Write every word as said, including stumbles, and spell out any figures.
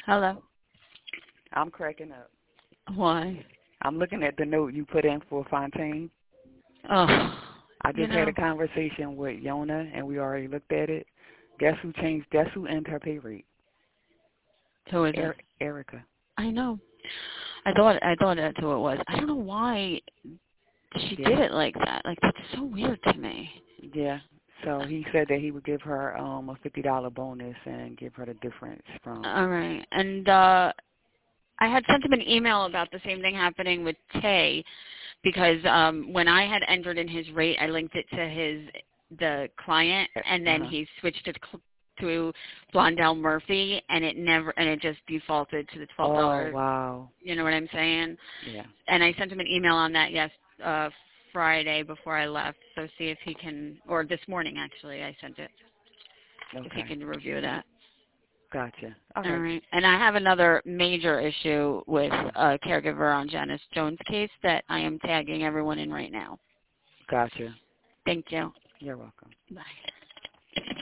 Hello. I'm cracking up. Why? I'm looking at the note you put in for Fontaine. Oh, I you just had a know, conversation with Yona, and we already looked at it. Guess who changed? Guess who ended her pay rate? who is it? Er- Erica. I know. I thought I thought that's who it was. I don't know why she Yeah. did it like that. Like that's so weird to me. Yeah. So he said that he would give her um a fifty dollar bonus and give her the difference from. All right. And uh I had sent him an email about the same thing happening with Tay because um when I had entered in his rate, I linked it to his the client, and Uh then huh. he switched it cl- to Blondell Murphy, and it never and it just defaulted to the twelve Oh dollars. wow. You know what I'm saying? Yeah. And I sent him an email on that yes uh Friday before I left. So see if he can, or this morning actually I sent it, if he Okay. can review that. Gotcha. All All right. right. And I have another major issue with a caregiver on Janice Jones' case that I am tagging everyone in right now. Gotcha. Thank you. You're welcome. Bye.